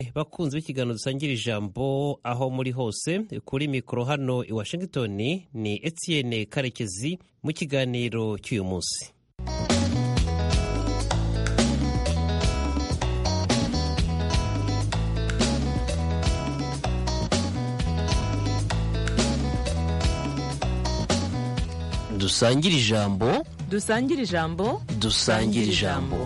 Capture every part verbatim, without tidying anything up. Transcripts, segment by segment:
bakunze b'ikiganiro dusangira ijambo aho muri hose, kuri mikoro hano i Washington ni Etienne Karekezi mu kiganiro cy'uyu munsi. Dusangira ijambo, dusangira ijambo, dusangira ijambo.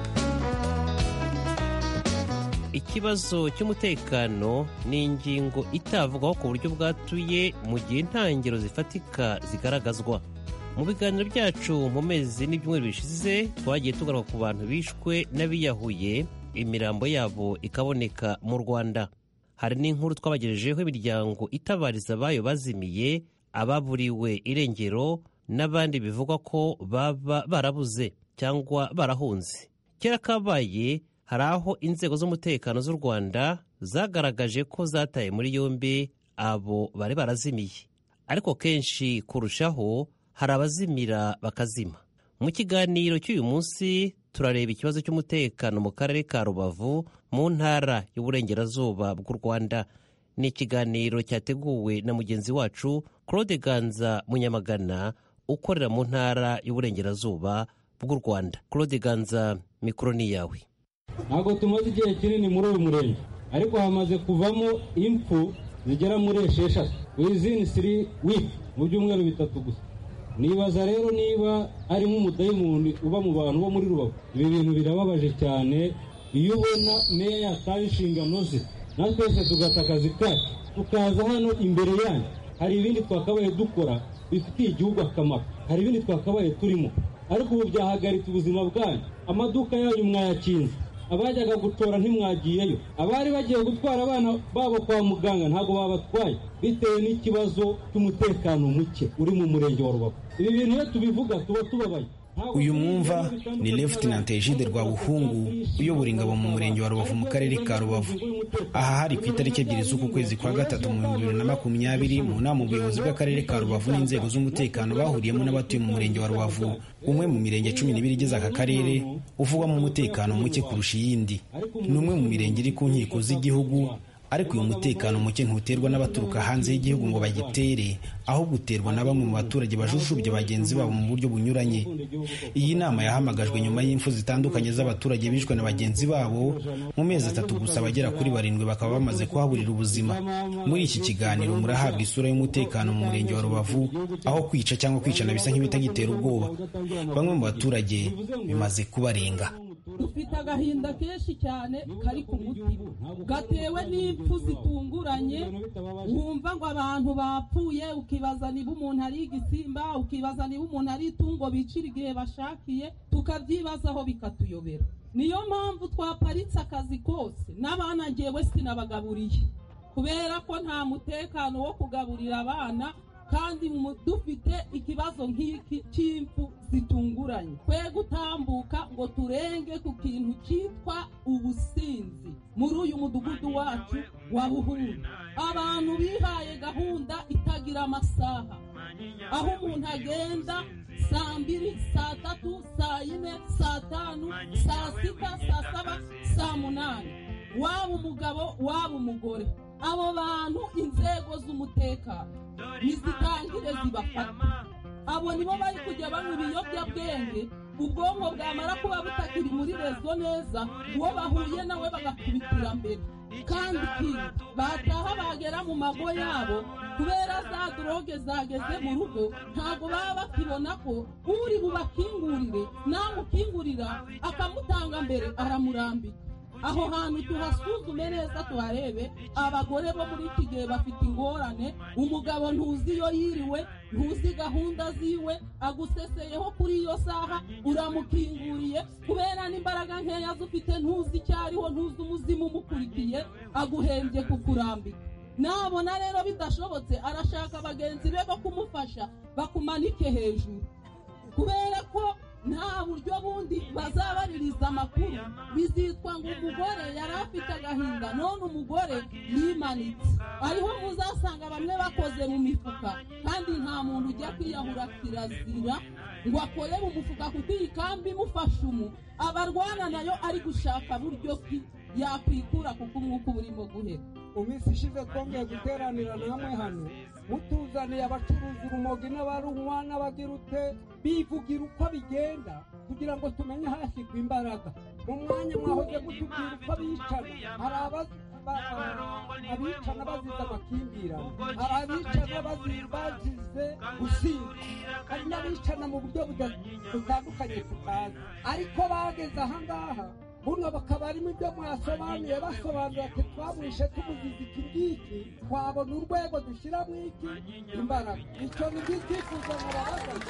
Ikibazo cy'umutekano ni ingingo itavugwaho ku buryo bwatuye mu gihe intangiriro zifatika zigaragazwa. Mu biganiro byacu mu mezi n'ibyumweru bishize twagiye tugaruka ku bantu bishwe n'abiyahuye, imirambo yabo ikaboneka mu Rwanda. Hari n'inkuru twabagejejeho imiryango itabariza abayo bazimiye, ababuriwe irengero n'abandi bivugwa ko baba barabuze cyangwa barahunze. Kera kabaye hari aho inzego z'umutekano z'u Rwanda zagaragaje ko zataye muri yombi abo bari barazimiye, ariko kenshi kurushaho hari abazimira bakazima. Mu kiganiro cy'uyu munsi turareba ikibazo cy'umutekano mu karere ka Rubavu mu ntara y'uburengerazuba bw'u Rwanda. Ni ikiganiro cyateguwe na mugenzi wacu Claude Ganza Munyamagana ukorera mu ntara y'uburengerazuba bw'u Rwanda. Claude Ganza, mikoro ni yawe. Ntabwo tumaze igihe kinini muri uyu murenge, ariko hamaze kuvamo impfu zigera muri esheshatu within three weeks, mu byumweru bitatu gusa. Nibaza rero niba ari nk'umudayimoni uba mu bantu bo muri Rubavu. Ibi bintu birababaje cyane iyo ubona meya yataye inshingano ze, natwe twese tugata akazi kacu tukaza hano imbere yanyu. Hari ibindi twakabaye dukora bifitiye igihugu akamaro, hari ibindi twakabaye turimo, ariko ubu byahagaritse ubuzima bwanyu. Amaduka yanyu mwayakinze, abajyaga gutora ntimwagiyeyo, abari bagiye gutwara abana babo kwa muganga ntabwo babatwaye bitewe n'ikibazo cy'umutekano muke uri mu murenge wa Rubavu. Ibi bintu iyo tubivuga tuba tubabaye. Uyu mwumva ni Lieutenant Egide Rwabuhungu uyobora ingabo mu murenge wa Rubavu mu karere ka Rubavu. Aha hari ku itariki ebyiri z'uku kwezi kwa gatatu mu bihumbi bibiri na makumyabiri mu nama ubuyobozi bw'akarere ka Rubavu n'inzego z'umutekano bahuriyemo n'abatuye mu murenge wa Rubavu, umwe mu mirenge cumi n'ibiri igize aka karere uvugwamo umutekano muke kurusha iyindi. Ni umwe mu mirenge iri ku nkiko z'igihugu, ariko uyu mutekano muke ntuterwa n'abaturuka hanze y'igihugu ngo bagitere, ahubwo uterwa na bamwe mu baturage bajujubye bagenzi babo mu buryo bunyuranye. Iyi nama yahamagajwe nyuma y'imfu zitandukanye z'abaturage bishwe na bagenzi babo. Mu mezi atatu gusa abagera kuri barindwi bakaba bamaze kuhaburira ubuzima. Muri iki kiganiro murahabwa isura y'umutekano mu murenge wa Rubavu, aho kwica cyangwa kwicana bisa nk'ibitagitera ubwoba. Bamwe mu baturage bimaze kubarenga. Dufite agahinda kenshi cyane kari ku mutima, gatewe n'impfu zitunguranye. Wumva ngo abantu bapfuye, ukibaza niba umuntu ari igisimba, ukibaza niba umuntu ari itungo bicira igihe bashakiye, tukabyibazaho bikatuyobera. Niyo mpamvu twaparitse akazi kose, n'abana njyewe sinabagaburiye kubera ko nta mutekano wo kugaburira abana, kandi dufite ikibazo nk'iki cy'impfu zitunguranye. Twe gutambuka ngo turenge ku kintu cyitwa ubusinzi muri uyu mudugudu wacu wa Buhuru. Abantu bihaye gahunda itagira amasaha, aho umuntu agenda saa mbiri, saa tatu, saa yine, saa tanu, saa sita, saa saba, saa munani, waba umugabo waba umugore. Abo bantu inzego z'umutekano nizitangire zibafata. Abo nibo bari kujya banywa ibiyobyabwenge, ubwonko bwamara kuba butakiri muri rezo neza, uwo bahuye nawe bagakubitira mbere. Kandi kiri bataha bagera mu mago yabo, kubera za droge zageze mu rugo, ntabwo baba bakibona ko uri bubakingurire nawe ukingurira akamutanga mbere aramurambika. Aho hantu tuhasuzume neza tuharebe. Abagore bo muri iki gihe bafite ingorane, umugabo ntuzi iyo yiriwe, ntuzi gahunda ziwe, aguseseyeho kuri iyo saha uramukinguriye, kubera n'imbaraga nkeya zufite, ntuzi cyariho, ntuzi umuzimu umukurikiye, aguhembye kukurambika. Nabona rero bidashobotse, arashaka bagenzi be bo kumufasha bakumanike hejuru, kubera ko nta buryo bundi bazabaririza amakuru. Bizitwa ngo umugore yari afite agahinda, none umugore yimanitse. Ariho muzasanga bamwe bakoze mu mifuka, kandi nta muntu ujya kwiyahura kirazira ngo akore mu mufuka, kuko iyi kambi imufasha umu abarwana nayo ari gushaka buryo ki yakwikura kuko umwuka uba urimo guhera. Mu minsi ishize twongeye guteranira namwe hano mutuzaniye abacuruza urumogi n'abarunywa n'abagira ute bivugira uko bigenda kugira ngo tumenye hashyirwa imbaraga. Mu mwanya mwahoze mutubwira uko bicana, hari abicana bazize amakimbirane, hari abicana bazize gusinda, hari n'abicana mu buryo butandukanye tutazi, ariko bageze ahangaha buno bakaba arimo ibyo mwasobanuye basobanura ati twamwishe tumuzize iki ngiki, twabona urwego dushyiramo iki imbaraga. Icyo ni byo cyifuzo murabaza,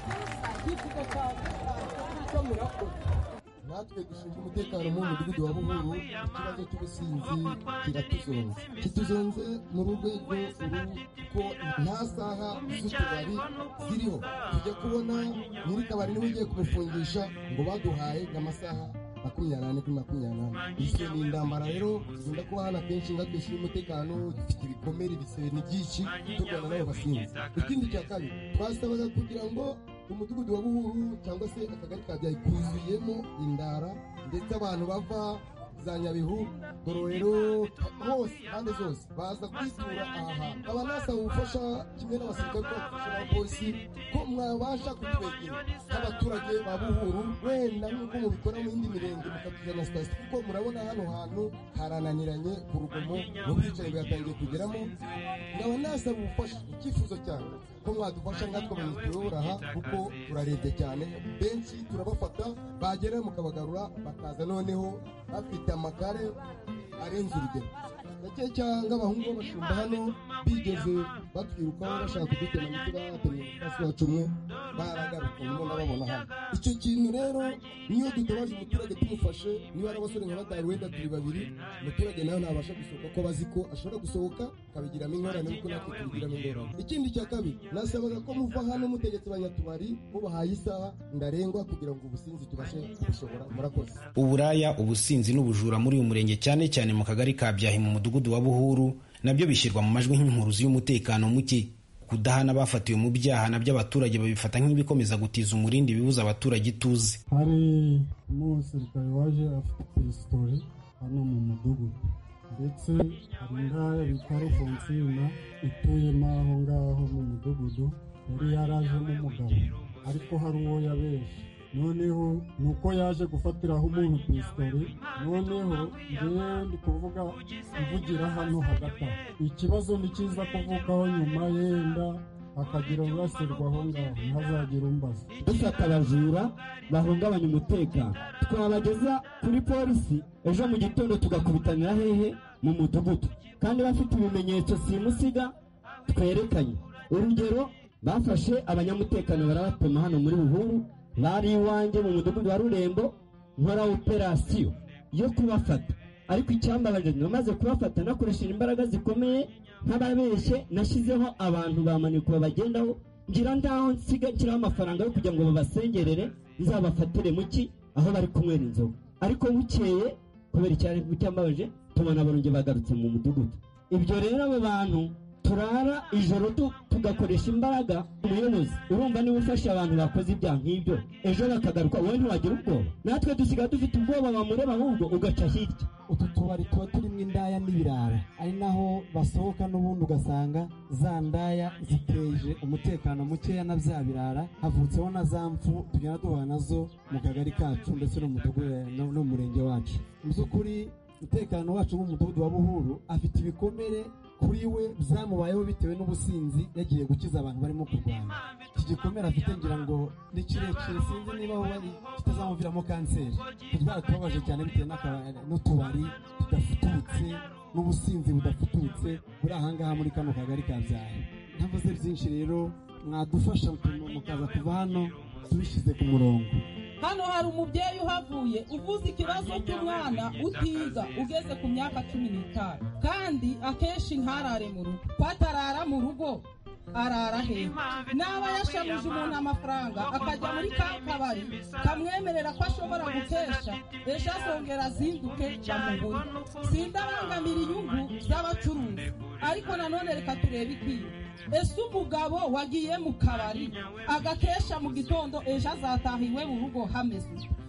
cyifuzo cyane icyo murakoze. natwe dushinzwe umutekano mu mudugudu wa Buhuru, ikibazo cy'ubusinzi kiratuzonze kituzonze mu rwego uru ko nta saha z'utubari ziriho. Tujya kubona nyiri kabari niwe ugiye kumufungisha ngo baduhaye amasaha makumyabiri n'ane kuri makumyabiri n'ane. Izo ni indambara rero zigenda kuba hano akenshi nga dushyira umutekano, dufite ibikomere ibisebe ni byinshi turwana n'abo basinzi. Ikindi cya kabiri twasabaga kugira ngo umudugudu wa Buhuru cyangwa se akagari ka Byayi kuzuyemo indara ndetse abantu bava za Nyabihu, Ngororero, hose impande zose baza kwitura aha hantu. Aba nasaba ubufasha kimwe n'abasirikare bafasha n'abapolisi ko mwabasha kutwegera nk'abaturage ba Buhuru, wenda n'ubwo mubikora mu yindi mirenge mukatuzana sitasiyo, kuko murabona hano hantu harananiranye ku rugomo n'ubwicanyi bwatangiye kugeramo. Nkaba nasaba ubufasha, icyifuzo cyane ko mwadufasha nkatwe abanyituyobora aha, kuko turarebye cyane, benshi turabafata bagera mukabagarura bakaza noneho bafite amagare arenze urugero. Gake cyangwa abahungu b'abashumba hano bigeze batwirukaho bashaka kudutema ndetse batemye umukozi wacu umwe, baragaruka nyuma ndababona hano. Icyo kintu rero niyo dutabaje umuturage tumufashe, niba ari abasore nka batanu wenda turi babiri, umuturage nawe ntabasha gusohoka ko bazi ko ashobora gusohoka akabigiramo ingorane kuko natwe tubigiramo ingorane. Ikindi cya kabiri nasabaga ko muva hano mutegetse abanyatubari mubahaye isaha ndarengwa kugira ngo ubusinzi tubashe gushobora. Murakoze. Uburaya, ubusinzi n'ubujura muri uyu murenge cyane cyane mu kagari ka Byahi mu mudugudu wa Buhuru nabyo bishyirwa mu majwi nk'impuruzi y'umutekano muke. Kudahana abafatiwe mu byaha nabyo abaturage babifata nk'ibikomeza gutiza umurindi bibuza abaturage ituze. Hari umusirikare waje afite pistori hano mu mudugudu, ndetse hari ngaya bita Rufonsina ituyemo aho ngaho mu mudugudu, yari yarajemo umugabo ariko hari uwo yabeshe. Noneho nuko yaje gufatiraho umuntu pistori, noneho ngewe ndi kuvuga kuvugira hano hagati. Ikibazo ni kiza kuvugaho nyuma, yenda akagira urasirwaho ngaho ntazagira umbaza. Dufata abajura bahungabanya umutekano twabageza kuri polisi, ejo mu gitondo tugakubitanira hehe mu mudugudu, kandi bafite ibimenyetso simusiga twerekanye. Urugero, bafashe abanyamutekano barabatema hano muri Buhuru, bari iwanjye mu mudugudu wa Rurembo, nkora operasiyo yo kubafata. Ariko icyambabaje namaze kubafata nakoresheje imbaraga zikomeye, nk'ababeshye nashyizeho abantu bamaniko babagendaho, ngira ndaho nsiga nshyiraho amafaranga yo kugira ngo babasengerere nzabafatire muki aho bari kunywera inzoga. Ariko bukeye kubera icyari cyambabaje tubona barongeye bagarutse mu mudugudu. Ibyo rero abo bantu turara ijoro tugakoresha imbaraga. Umuyobozi urumva niba ufashe abantu bakoze ibyaha nk'ibyo, ejo bakagaruka wowe ntiwagira ubwoba? Natwe dusigaye dufite ubwoba, bamureba ahubwo ugaca hirya. Utu tubari tuba turimo indaya n'ibirara, ari naho basohoka n'ubundi ugasanga za ndaya ziteje umutekano mukeya na bya birara, havutseho na za mfu tugenda duhura nazo mu kagari kacu ndetse no mu mudugudu no mu murenge wacu. Mu by'ukuri umutekano wacu mu mudugudu wa Buhuru afite ibikomere kuri we byamubayeho bitewe n'ubusinzi yagiye gukiza abantu barimo kurwana. Iki gikomere afite ngira ngo ni kirekire, sinzi niba wari kitazamuviramo kanseri. Kudwara tubabaje cyane bitewe n'utubari tudafututse n'ubusinzi budafututse buri ahangaha muri kano kagari ka Byahi. Ntavuze byinshi rero, mwadufasha mukaza kuva hano tubishyize ku murongo. Hano hari umubyeyi uhavuye uvuze ikibazo cy'umwana utiga ugeze ku myaka cumi n'itanu, kandi akenshi ntarare mu rugo. Kwatarara mu rugo arara he? Naba yashamuje umuntu amafaranga akajya muri ka kabari kamwemerera ko ashobora gukesha, ejo azongera azinduke bamubure. Sindabangamira inyungu z'abacuruzi, ariko nanone reka turebe ikiyo. Ese umugabo wagiye mu kabari agakesha mu gitondo, ejo azataha iwe mu rugo hameze?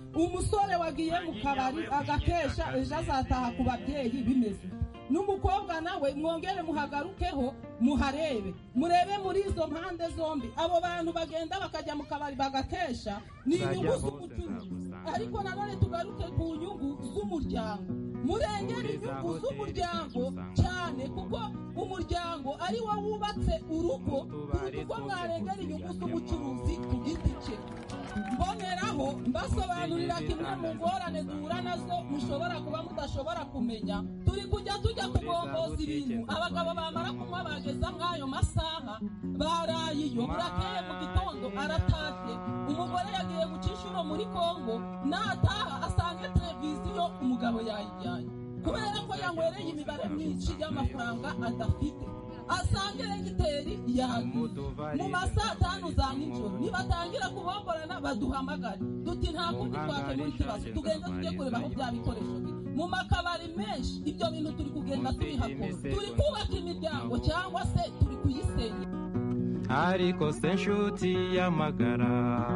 umusore wagiye mu kabari agakesha ejo azataha ku babyeyi bimeze n'umukobwa nawe mwongere muhagarukeho muharebe murebe muri izo mpande zombi abo bantu bagenda bakajya mu kabari bagakesha ni inyungu z'umucuruzi ariko nanone tugaruke ku nyungu z'umuryango murengera inyungu z'umuryango cyane kuko umuryango ari wo wubatse urugo kuko mwarengera inyungu z'umucuruzi ku giti cye mboneraho mbasobanurira kimwe mu ngorane duhura nazo mushobora kuba mudashobora kumenya turi kujya tujya kubomboza ibintu abagabo bamara kunywa bageza nk'ayo masaha baraye iyo burakeye mu gitondo aratashe umugore yagiye guca inshuro muri Kongo nataha asanga televiziyo umugabo yayijyanye kubera ko yanywereye imibare myinshi y'amafaranga adafite asange regiteri yaguze mu masaa tanu za nijoro nibatangira kubomborana baduhamagare duti nta kundi twakemura ikibazo tugenda tujye kureba aho bya bikoresho biri mu makabari menshi ibyo bintu turi kugenda tubihakora turi kubaka imiryango cyangwa se turi kuyisenya ariko se nshuti y'amagara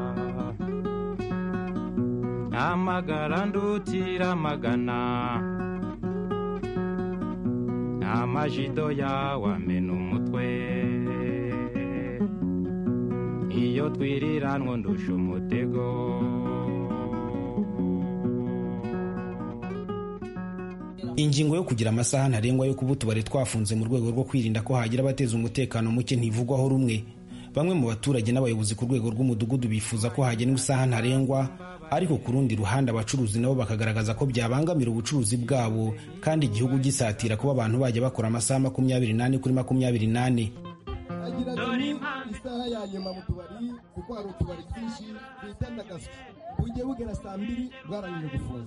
amagara ndutira amagana amajido yawe amena umutwe iyo twiriranwa ndusha umutego ingingo yo kugira amasaha ntarengwa yo kuba utubari twafunze mu rwego rwo kwirinda ko hagira abateza umutekano muke ntivugwaho rumwe. Bamwe mu baturage n'abayobozi ku rwego rw'umudugudu bifuza ko hagenwa isaha ntarengwa, ariko ku rundi ruhande abacuruzi nabo bakagaragaza ko byabangamira ubucuruzi bwabo kandi igihugu gisatira kuba abantu bajya bakora amasaha makumyabiri n'ane kuri makumyabiri n'ane. Agira ati isaha ya nyuma mu tubari kuko hari utubari twinshi bitandagaza bujye bugera saa mbiri bwaranyuze gufunga.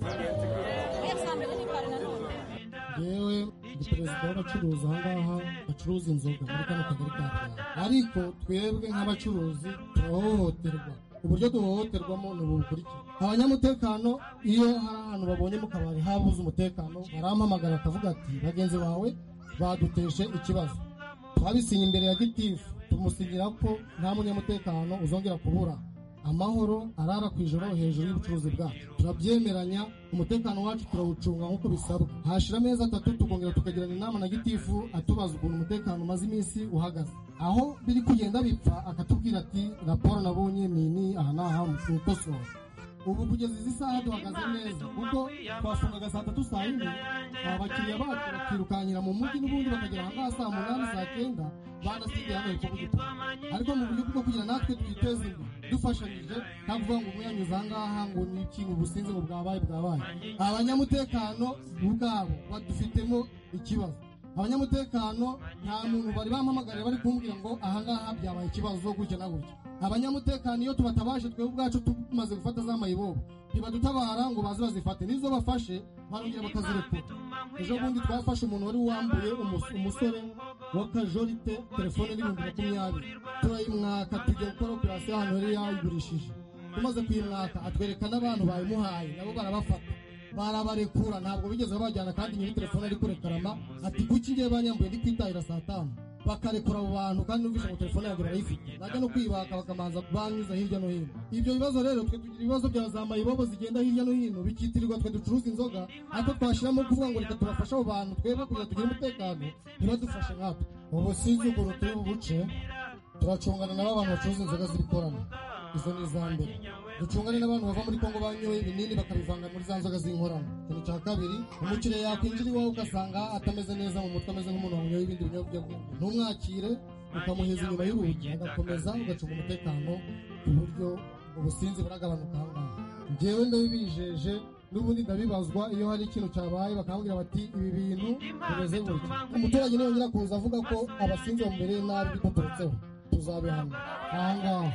Yewe ndi perezida w'abacuruzi ahangaha bacuruza inzoga muri kano kagari ka Rwanda, ariko twebwe nk'abacuruzi turahohoterwa. Uburyo duhohoterwamo ni ubukurikira: abanyamutekano iyo hari ahantu babonye mu kabari habuze umutekano barampamagara akavuga ati bagenzi bawe baduteshe ikibazo, twabisinye imbere ya gitifu tumusinyira ko nta munyamutekano uzongera kubura amahoro arara ku ijoro hejuru y'ubucuruzi bwacu. Turabyemeranya, umutekano wacu turawucunga nk'uko bisabwa. Hashira amezi atatu tukongera tukagirana inama na gitifu atubaza ukuntu umutekano umaze iminsi uhagaze. Aho biri kugenda bipfa akatubwira ati raporo nabonye nini aha n'aha mukosora. Ubu kugeza izi saha duhagaze neza kuko twafungaga saa tatu saa yine, abakiriya bacu bakirukanyira mu mujyi n'ubundi bakagera ahangaha saa munani saa kenda banasigaye hano hepfo kugituma. Ariko mu buryo bwo kugira natwe twiteze imbere dufashanyije, nta kuvuga ngo umwe yanyuze ahangaha ngo ni ikintu ubusinzi ngo bwabaye bwabaye. Abanyamutekano ubwabo badufitemo ikibazo. Abanyamutekano nta muntu bari bampamagara bari kumbwira ngo ahangaha byabaye ikibazo gutya na gutya. Abanyamutekano iyo tubatabaje twe ubwacu tumaze gufata za mayibobo ntibadutabara ngo baze bazifate, nizo bafashe barongera bakazirekura. Ejo bundi twafashe umuntu wari wambuye umusore w'akajorite telefone n'ibihumbi makumyabiri, turayimwaka tujya gukora operasiyo ahantu yari yayigurishije. Tumaze kuyimwaka atwereka n'abantu bayimuhaye nabo barabafata barabarekura, ntabwo bigeze babajyana kandi nyiri telefone ari kurekarama ati kuki ngiye banyambuye ndi kwitahira saa tanu, bakarekura abo bantu kandi numvise ngo telefone yanjye barayifite, najya no kwibaka bakamanza banyuza hirya no hino. Ibyo bibazo rero twe tugira ibibazo bya za mayibobo zigenda hirya no hino bikitirirwa twe ducuruza inzoga, ariko twashyiramo kuvuga ngo reka tubafashe abo bantu twebwe kugira tugire umutekano ntibadufashe nkatwe. Ubu sinzi ukuntu turi bubuce, turacungana n'abo bantu bacuruza inzoga z'ibikorano, izo ni iza mbere. Ducungane n'abantu bava muri Kongo banyoye ibinini bakabivanga muri za nzoga z'inkorano. Ikintu cya kabiri, umukiriya yakwinjira iwawe ugasanga atameze neza mu mutwe, ameze nk'umuntu wanyoye ibindi binyobwa, ntumwakire ukamuheza inyuma y'urugi agakomeza ugacunga umutekano ku buryo ubusinzi buragabanuka ahangaha. Njyewe ndabibijeje n'ubundi ndabibazwa iyo hari ikintu cyabaye bakambwira bati ibi bintu bimeze gutya. Umuturage niyongera kuza avuga ko abasinzi bamubereye nabi biturutseho, tuzabihana ahangaha.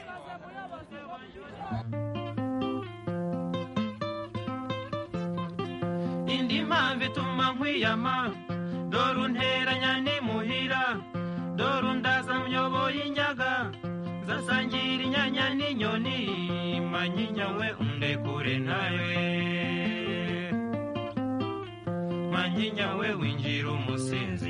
Indi mpamvu ituma nkwiyama, dore unteranya n'imuhira, dore undaza myoboye inyaga, zasangira inyanya n'inyoni, manyinya we undekure ntawe, manyinya we winjira umusinzi,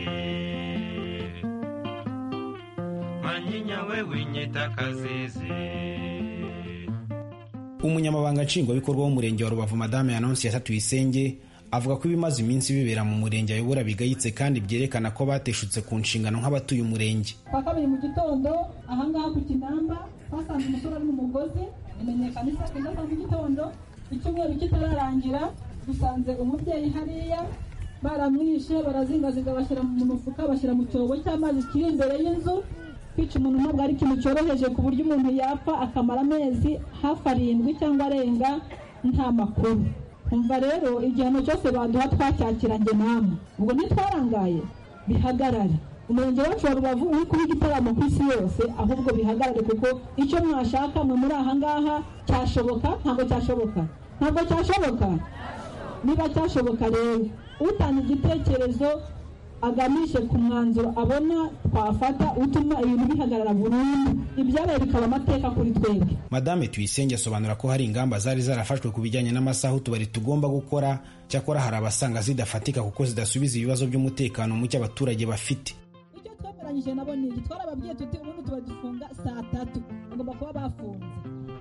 manyinya we winyita akazizi. umunyamabanga nshingwabikorwa w'umurenge wa Rubavu Madame Annonciata Tuyisenge avuga ko ibimaze iminsi bibera mu murenge ayobora bigayitse kandi byerekana ko bateshutse ku nshingano nk'abatuye umurenge. Kwa kabiri mu gitondo ahangaha ku Kinamba twasanze umusore ari mu mugozi imenyekana isa kenda mu gitondo icyumweru kitararangira dusanze umubyeyi hariya baramwishe barazingazinga bashyira mu mufuka bashyira mu cyobo cy'amazi kiri imbere y'inzu. Kwica umuntu ntabwo ari ikintu cyoroheje ku buryo umuntu yapfa akamara amezi hafi arindwi cyangwa arenga nta makuru. Umva rero igihano cyose baduha twacyakiranye namwe ubwo ntitwarangaye bihagarare. Umurenge wacu wa Rubavu uri kuba igitaramo ku isi yose ahubwo bihagarare kuko icyo mwashaka mwe muri aha ngaha cyashoboka ntabwo cyashoboka ntabwo cyashoboka niba cyashoboka rero utanga igitekerezo aganishe ku mwanzuro abona twafata utuma ibintu bihagarara burundu ibyabaye bikaba amateka kuri twebwe. Madame Tuyisenge asobanura ko hari ingamba zari zarafashwe ku bijyanye n'amasaha utubari tugomba gukora, cyakora hari abasanga zidafatika kuko zidasubiza ibibazo by'umutekano muke abaturage bafite. Icyo twemeranyije nabo ni iki twarababwiye tuti ubundi tuba dufunga saa tatu bagomba kuba bafunze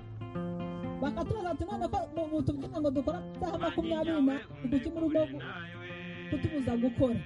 bakatubaza ati none ko mutubwira ngo dukora isaha makumyabiri na iduki muri uno kutubuza gukora.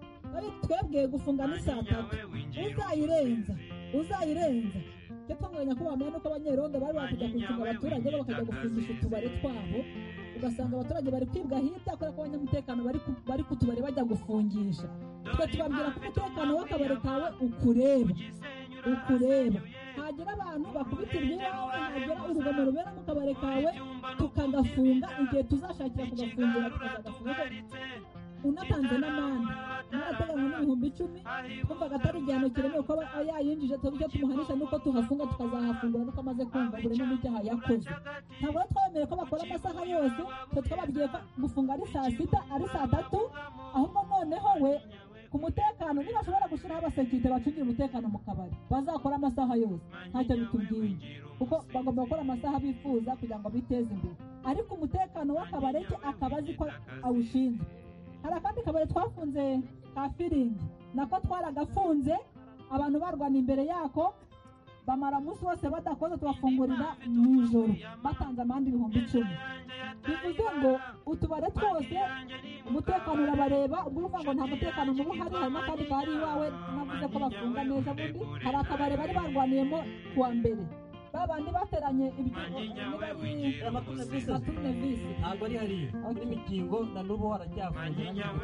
Twebwe gufunga ni saa tatu uzayirenza uzayirenza cyatanganya ko bamenya nuko abanyerondo bari bakujya kucunga abaturage bakajya gufungisha utubare twabo ugasanga abaturage bari kwibwa hirya kubera ko abanyamutekano bari bari kutubare bajya gufungisha. Twe tubabwira ko umutekano w'akabare kawe ukureba ukureba hagira abantu bakubitirwa iwawe hagira urugomo rubera mu kabare kawe tukagafunga igihe tuzashakira kugafungira tukazagafunga unatanze n'amande narateganywa n'ibihumbi icumi twumvaga atari igihano kiremewe ko yayinjije tujya tumuhanisha nuko tuhafunga tukazahafungura nuko amaze kumva burimo n'icyaha yakoze. Ntabwo twemeye ko bakora amasaha yose twe twababwiye ko gufunga ari saa sita ari saa tatu ahubwo noneho we ku mutekano ntibashobora gushyiraho abasekirite bacungira umutekano mu kabari bazakora amasaha yose ntacyo bitubwiye kuko bagomba gukora amasaha bifuza kugira ngo biteze imbere ariko umutekano w'akabare ke akaba azi ko awushinzwe. Hari akandi kabari twafunze ka Firingi nako twaragafunze abantu barwana imbere yako bamara umunsi wose badakoze tubafungurira mu ijoro batanze amande ibihumbi icumi. Bivuze ngo utubare twose umutekano urabareba ubwo uvuga ngo nta mutekano mubi uhari hari n'akandi kahari iwawe navuze ko bafunga neza bundi hari akabare bari barwaniyemo kuwa mbere babandi bateranye amatunevisi ntabwo ari hariya n'imikingo na n'ubu haracyafunze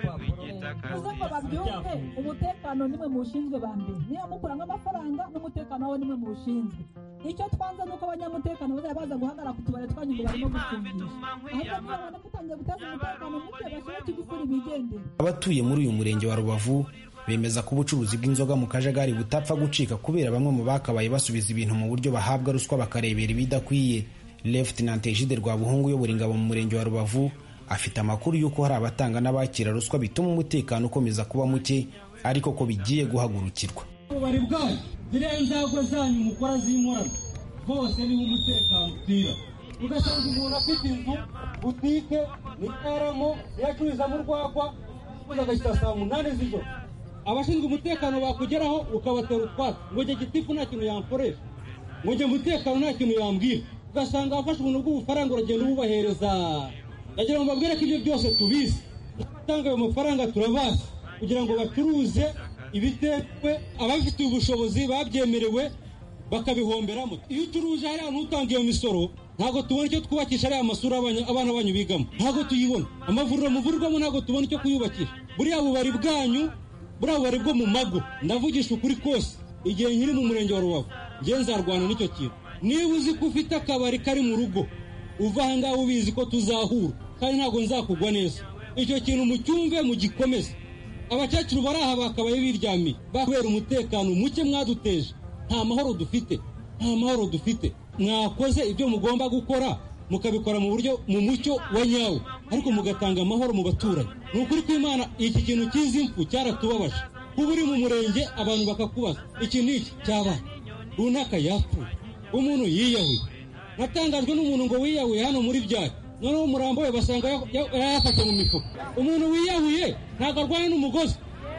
uze ngo babyumve umutekano nimwe muwushinzwe ba mbere niyo mukuramo amafaranga n'umutekano wawe nimwe muwushinzwe. Icyo twanze nuko abanyamutekano bazajya baza guhagarara ku tubare twanyu ngo barimo gufungisha ahubwo niba babona ko utangiye guteza umutekano muke bashyira kigufuri bigendera. Abatuye muri uyu murenge wa Rubavu bemeza ko ubucuruzi bw'inzoga mu kajagari butapfa gucika kubera bamwe mu bakabaye basubiza ibintu mu buryo bahabwa ruswa bakarebera ibidakwiye. Lieutenant Egide Rwabuhungu uyobora ingabo mu murenge wa Rubavu afite amakuru y'uko hari abatanga n'abakira ruswa bituma umutekano ukomeza kuba muke ariko ko bigiye guhagurukirwa. Bari bwayo ziriya nzego zanyu mukora z'inkorano bose niho umutekano utira ugasanga umuntu afite inzu butike n'ikaramo yacururizamo urwagwa agashyira saa munani z'ijoro abashinzwe umutekano bakugeraho ukabatera utwatsi ngo njye gitifu nta kintu yamforesha ngo njye umutekano nta kintu yambwira ugasanga wafashe ubuntu bw'ubufaranga uragenda ububahereza. Ndagira ngo mbabwire ko ibyo byose tubizi gutanga ayo mafaranga turabazi kugira ngo bacuruze ibitekwe ababifitiye ubushobozi babyemerewe bakabihomberamo. Iyo ucuruje hariya ntutanga iyo misoro ntabwo tubona icyo twubakisha ariya masura abana banyu bigamo ntabwo tuyibona. Amavuriro muvurirwamo ntabwo tubona icyo kuyubakisha. Buriya bubari bwanyu buriya bubari bwo mu mago ndavugisha ukuri kose igihe nkiri mu murenge wa Rubavu njye nzarwana n'icyo kintu. Niba uzi ko ufite akabari kari mu rugo uva aha ngaha ubizi ko tuzahura kandi ntabwo nzakugwa neza. Icyo kintu mucyumve mugikomeze. Abakecuru bari aha bakabaye biryamiye kubera umutekano muke mwaduteje. Nta mahoro dufite nta mahoro dufite. Mwakoze ibyo mugomba gukora mukabikora mu buryo mu mucyo wa nyawo ariko mugatanga amahoro mu baturanyi. Ni ukuri kw'Imana iki kintu cy'izimfu cyaratubabaje. Kuba uri mu murenge abantu bakakubaza iki n'iki cyabaye runaka yapfuye umuntu yiyahuye. Natangajwe n'umuntu ngo wiyahuye hano muri Byari noneho umurambo we basanga yafashe mu mifuka. Umuntu wiyahuye ntabwo arwana n'umugozi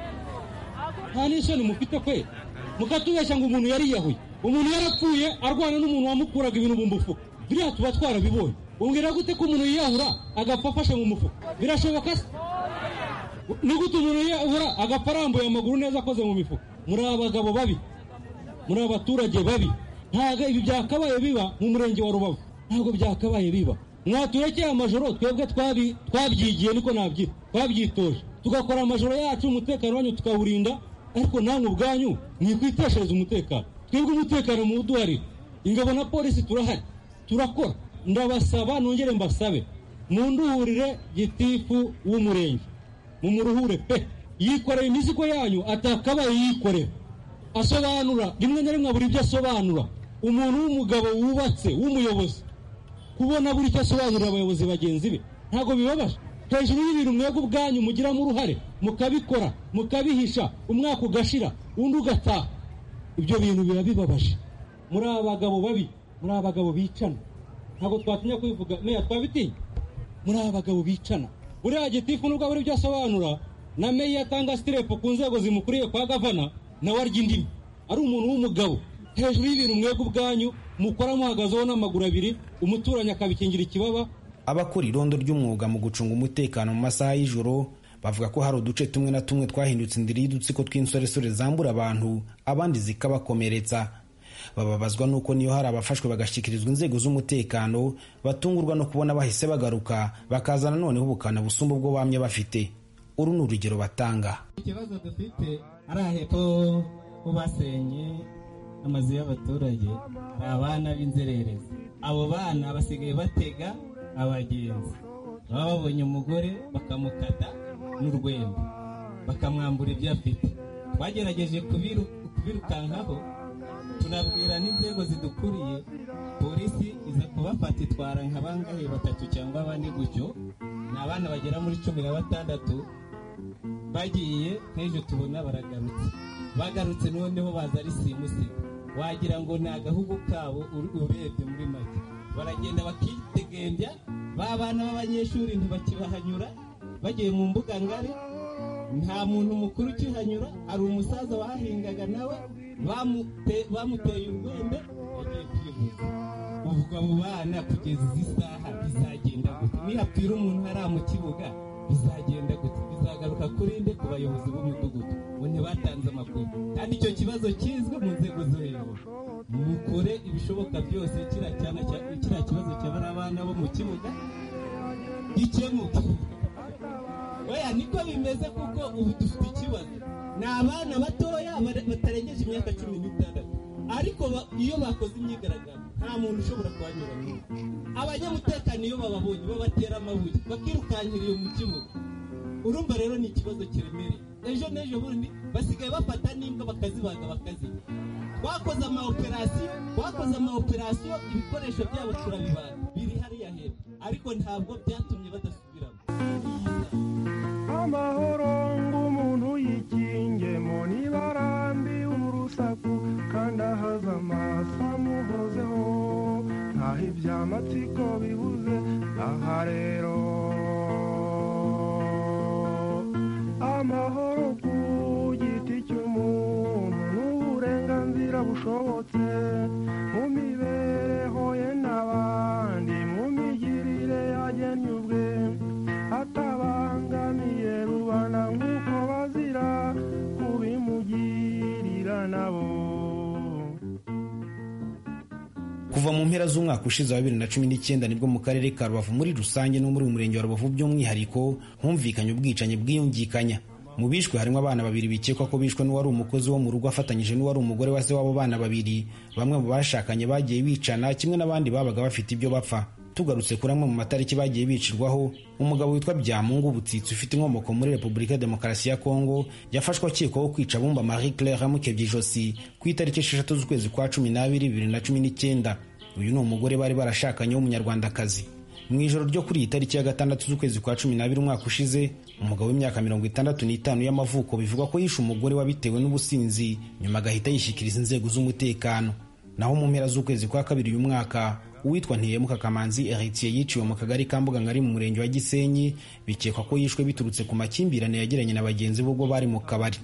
nta n'isoni mufite kwe mukatubeshya ngo umuntu yariyahuye. Umuntu yarapfuye arwana n'umuntu wamukuraga ibintu mu mufuka biriya tuba twarabibonye. Umbwira gute ko umuntu yiyahura agapfa afashe mu mufuka? Birashoboka se? Ni gute umuntu yiyahura agapfa arambuye amaguru neza akoze mu mifuka? Muri abagabo babi, muri abaturage babi. Ntago ibi byakabaye biba mu murenge wa Rubavu, ntago byakabaye biba. Mwaturekeye amajoro, twebwe twabi twabyigiye niko nabyita, twabyitoje tugakora amajoro yacu, umutekano wanyu tukawurinda, ariko namwe ubwanyu mwikwiteshereza umutekano. Twebwe umutekano mu duhari, ingabo na polisi turahari, turakora. Ndabasaba nongere mbasabe munduhurire gitifu w'umurenge, mumuruhure pe, yikoreye imizigo yanyu atakabaye yikoreye, asobanura rimwe na rimwe buri byo asobanura. Umuntu w'umugabo wubatse w'umuyobozi kubona buri cyo asobanurira abayobozi bagenzi be ntago bibabaje. Hejuru y'ibintu mwego ubwanyu mugiramo uruhare, mukabikora mukabihisha, umwaka ugashira undi ugataha, ibyo bintu biba bibabaje. Muri abagabo babi, muri abagabo bicana, ntago twatinya kubivuga, meya twabitinya. Muri abagabo bicana, uriya gitifu nubwo buri byo asobanura na meya atanga stirepo ku nzego zimukuriye kwa gavana nawe arya indimi, ari umuntu w'umugabo. Hejuru y'ibintu mwego ubwanyu mukora muhagazeho n'amaguru abiri, umuturanyi akabikingira ikibaba. Abakora irondo ry'umwuga mu gucunga umutekano mu masaha y'ijoro bavuga ko hari uduce tumwe na tumwe twahindutse indiri y'udutsiko tw'insoresore zambura abantu, abandi zikabakomeretsa. Bababazwa nuko niyo hari abafashwe bagashyikirizwa inzego z'umutekano batungurwa no kubona bahise bagaruka bakazana noneho ubukana busumba ubwo bamye bafite. Uru ni urugero batanga. Ikibazo dufite ari ahepfo ubasenye amazu y'abaturage, hari abana b'inzererezi. Abo bana basigaye batega abagenzi, baba babonye umugore bakamukata n'urwembe bakamwambura ibyo afite. Twagerageje kubirukankaho, tunabwira n'inzego zidukuriye, polisi iza kubafata itwara nka bangahe, batatu cyangwa bane gutyo. Ni abana bagera muri cumi na batandatu bagiye, n'ejo tubona baragarutse. Bagarutse noneho baza ari simusiga, wagira ngo ni agahugu kabo urebye muri make. Baragenda bakitegembya, ba bana b'abanyeshuri ntibakibahanyura, bagiye mu mbuga ngari, nta muntu mukuru ukihanyura. Hari umusaza wahahingaga nawe bamuteye urwembe yagiye kwivuza. Uvuga mu bana kugeza izi saha bizagenda gute? Nihapfira umuntu hariya mu kibuga bizagenda gute? Bizagaruka kuri nde? Ku bayobozi b'umudugudu bo ntibatanze amakuru, kandi icyo kibazo kizwe mu nzego zo hejuru. Mukore ibishoboka byose kiriya cyana kiriya kibazo cy'abari abana bo mu kibuga gikemuke. Oya, niko bimeze, kuko ubu dufite ikibazo. Ni abana batoya batarengeje imyaka cumi n'itandatu, ariko iyo bakoze imyigaragambyo nta muntu ushobora kuhanyura. Abanyamutekano iyo bababonye babatera amabuye bakirukankira iyo mu kibuga. Urumva rero ni ikibazo kiremereye. Ejo n'ejo bundi basigaye bafata n'imbwa bakazibaga bakazirya. Twakoze ama operasiyo twakoze ama operasiyo ibikoresho byabo turabibaga biri hariya hepfo, ariko ntabwo byatumye badasubiramo. Amahoro ng'umuntu yikingemo nibarambi urusaku, kandi ahaza amaso amuhozeho ntaho iby'amatsiko bibuze. Aha rero amahoro ku giti cy'umuntu n'uburenganzira bushobotse mu mibereho ye n'abandi, mu migirire yagennye ubwe, atabangamiye rubanda nk'uko bazira kubimugirira nabo. Kuva mu mpera z'umwaka ushize wa bibiri na cumi n'icyenda nibwo mu karere ka Rubavu muri rusange no muri umurenge wa Rubavu by'umwihariko humvikanye ubwicanyi bwiyungikanya. Mu bishwe harimo abana babiri bikekwa ko bishwe n'uwari umukozi wo mu rugo afatanyije n'uwari umugore wa se w'abo bana babiri. Bamwe mu bashakanye bagiye bicana, kimwe n'abandi babaga bafite ibyo bapfa. Tugarutse kuri amwe mu matariki bagiye bicirwaho, umugabo witwa Byamungu Butsitsi ufite inkomoko muri Repubulika ya Demokarasi ya Kongo yafashwe akekwaho kwica Bumba Marie Claire amukebye ijosi ku itariki esheshatu z'ukwezi kwa cumi n'abiri bibiri na cumi n'icyenda. Uyu ni umugore bari barashakanye w'umunyarwandakazi. Mu ijoro ryo kuri iyi tariki ya gatandatu z'ukwezi kwa cumi n'abiri umwaka ushize, umugabo w'imyaka mirongo itandatu n'itanu y'amavuko bivugwa ko yishe umugore wabitewe n'ubusinzi, nyuma agahita yishyikiriza inzego z'umutekano. Naho mu mpera z'ukwezi kwa kabiri uyu mwaka, uwitwa Ntiyemuka Kamanzi Heritier yiciwe mu kagari ka Mbuga ngari mu murenge wa Gisenyi, bikekwa ko yishwe biturutse ku makimbirane yagiranye na bagenzi be ubwo bari mu kabari.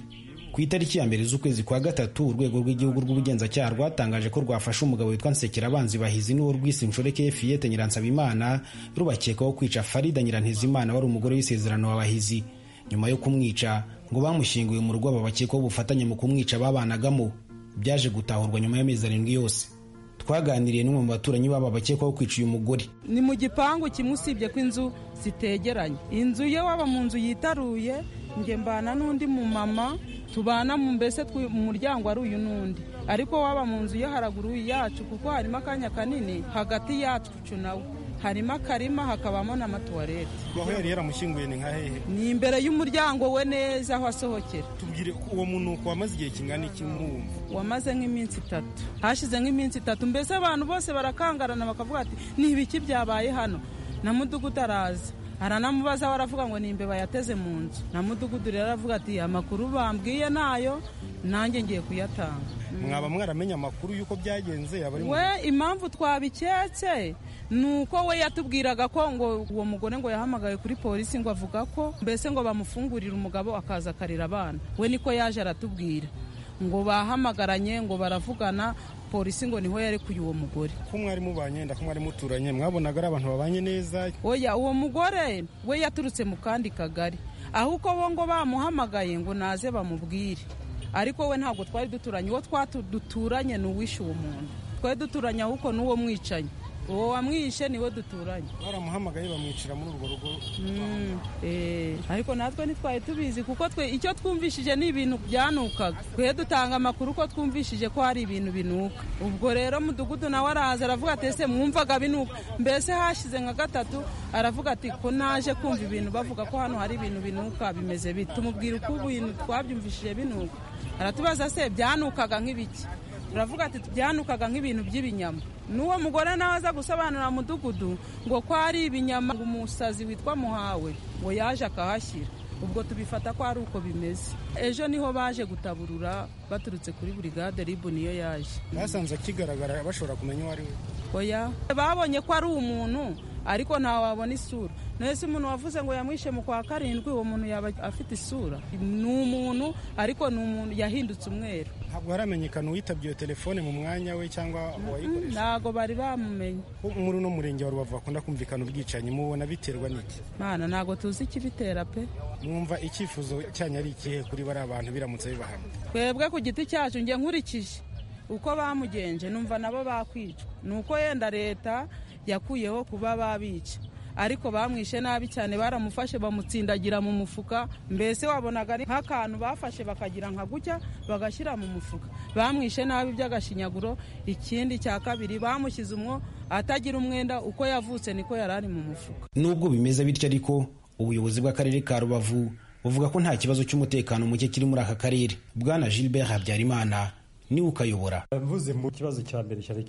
ku itariki ya mbere z'ukwezi kwa gatatu urwego rw'igihugu rw'ubugenzacyaha rwatangaje ko rwafashe umugabo witwa Nsekerabanzi Bahizi n'uwo rwise Nshoreke Fillette Nyiransabimana rubakekaho kwica Farida Nyirantezimana wari umugore w'isezerano wa Bahizi. Nyuma yo kumwica ngo bamushyinguye mu rugo aba bakekwaho ubufatanye mu kumwica babanagamo. Byaje gutahurwa nyuma y'amezi arindwi yose. Twaganiriye n'umwe mu baturanyi baba bakekwaho kwica uyu mugore. Ni mu gipangu kimwe usibye ko inzu zitegeranye. Inzu ye waba mu nzu yitaruye, nge mbana n'undi mu mama tubana mu mbese mu muryango ari uyu n'undi, ariko waba mu nzu ye haraguru yacu kuko harimo akanya kanini hagati yacu nawe, harimo akarima hakabamo n'amatuwarete. Aho yari yaramushyinguye ni nka hehe? Ni imbere y'umuryango we neza aho asohokera. Tubwire uwo muntu uko wamaze igihe kingana iki mwumva? Wamaze nk'iminsi itatu. Hashize nk'iminsi itatu mbese abantu bose barakangarana bakavuga ati ni ibiki byabaye hano. Na mudugudu araza aranamubaza baravuga ngo ni imbeba yateze mu nzu. Na mudugudu rero aravuga ati amakuru bambwiye nayo nanjye ngiye kuyatanga. Mwaba mwaramenya amakuru yuko byagenze yabari we impamvu twabiketse nuko we yatubwiraga ko ngo uwo mugore ngo yahamagaye kuri polisi ngo avuga ko mbese ngo bamufungurira umugabo akaza akarira abana. We niko yaje aratubwira ngo bahamagaranye ngo baravugana, polisi ngo niho yari kuyu uwo mugore. Ko mwari mubanye nda ko mwari muturanye mwabonaga ari abantu babanye neza? Oya, uwo mugore we yaturutse mu kandi kagari, ahubwo bo ngo bamuhamagaye ngo naze bamubwire, ariko we ntabwo twari duturanye. Uwo twatuduturanye ni uwishe uwo muntu, twari duturanye ahubwo n'uwo mwicanye. Uwo wamwishe niwe duturanye. Baramuhamagaye bamwicira muri urwo rugo. Mm, eh, ariko natwe ntitwaye tubizi kuko twe icyo twumvishije ni ibintu byanukaga. Twe dutanga amakuru ko twumvishije ko hari ibintu binuka. Ubwo rero mudugudu nawe araza aravuga ati ese mwumvaga binuka? Mbese hashize nka gatatu aravuga ati ko naje kumva ibintu bavuga ko hano hari ibintu binuka bimeze bite. Tumubwira uko ibintu twabyumvishije binuka. Aratubaza se byanukaga nk'ibiki? Uravuga ati byanukaga nk'ibintu by'ibinyama. N'uwo mugore nawe aza gusobanura mudugudu ngo ko ari ibinyama, ngo umusazi witwa Muhawe ngo yaje akahashyira. Ubwo tubifata ko ari uko bimeze. Ejo niho baje gutaburura baturutse kuri brigade ribu niyo yaje. Basanze kigaragara bashobora kumenya uwo ari we? Oya, babonye ko ari umuntu ariko ntawe wabona isura. Nese umuntu wavuze ngo yamwishe mu kwa karindwi, uwo muntu yaba afite isura? Ni umuntu ariko ni umuntu yahindutse umweru. Ntabwo haramenyekana uwitabye iyo telefone mu mwanya we cyangwa uwayikoresha? Ntago bari bamumenye. Muri uno murenge wa Rubavu akunda kumvikana ubwicanyi, mubona biterwa n'iki? Mana ntago tuzi ikibitera pe. Mwumva icyifuzo cyanyu ari ikihe kuri bari abantu biramutse bibahamye? Twebwe ku giti cyacu nge nkurikije uko bamugenje numva nabo bakwicwa. Nuko yenda leta yakuyeho kuba babica, ariko bamwishe nabi cyane. Baramufashe bamutsindagira mu mufuka, mbese wabonaga ari nk'akantu bafashe bakagira nka gutya bagashyira mu mufuka. Bamwishe nabi by'agashinyaguro. Ikindi cya kabiri bamushyize umwo atagira umwenda, uko yavutse niko yari ari mu mufuka. Nubwo bimeze bityo ariko ubuyobozi bw'akarere ka Rubavu buvuga ko nta kibazo cy'umutekano muke kiri muri aka karere. Bwana Gilbert Habyarimana ni ukayobora. Mvuze mu kibazo cya mbere cyari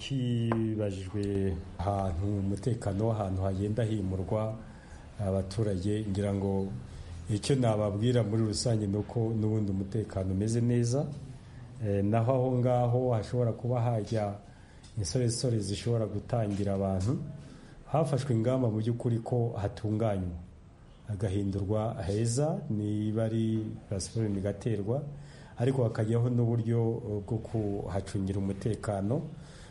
kibajijwe ahantu umutekano w'ahantu hagenda himurwa abaturage, ngira ngo icyo nababwira muri rusange ni uko n'ubundi umutekano umeze neza, e, naho aho ngaho hashobora kuba hajya insoresore zishobora gutangira abantu, hafashwe ingamba mu by'ukuri ko hatunganywa agahindurwa heza, niba ari pasiparume igaterwa, ariko hakajyaho n'uburyo bwo kuhacungira umutekano,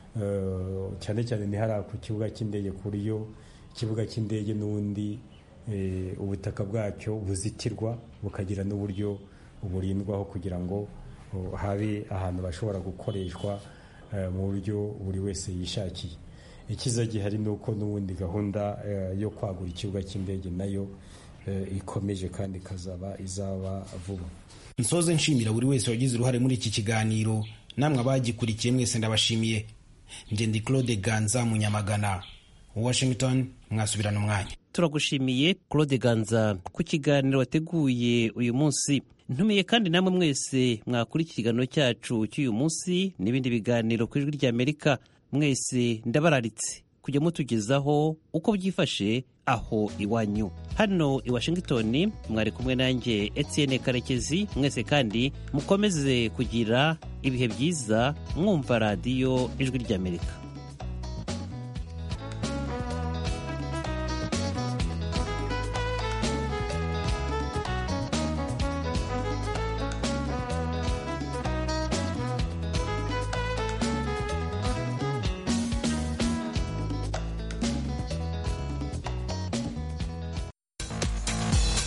cyane cyane ni hariya ku kibuga cy'indege, ku buryo ikibuga cy'indege n'ubundi ubutaka bwacyo buzitirwa bukagira n'uburyo burindwaho kugira ngo habe ahantu bashobora gukoreshwa mu buryo buri wese yishakiye. Ikiza gihari ni uko n'ubundi gahunda yo kwagura ikibuga cy'indege nayo ikomeje kandi ikazaba izaba vuba. Nsoze nshimira buri wese wagize uruhare muri iki kiganiro, namwe abagikurikiye mwese ndabashimiye. Nje ndi Claude Ganza Munyamagana, Washington. Mwasubirana umwanya. Turagushimiye Claude Ganza ku kiganiro wateguye uyu munsi. Ntumiye kandi namwe mwese mwakuri iki kiganiro cyacu cy'uyu munsi n'ibindi biganiro ku Ijwi ry'Amerika. Mwese ndabararitse kujya mutugezaho uko byifashe aho iwanyu. Hano i Washington mwari kumwe nanjye Etienne Karekezi. Mwese kandi mukomeze kugira ibihe byiza mwumva radiyo Ijwi ry'Amerika.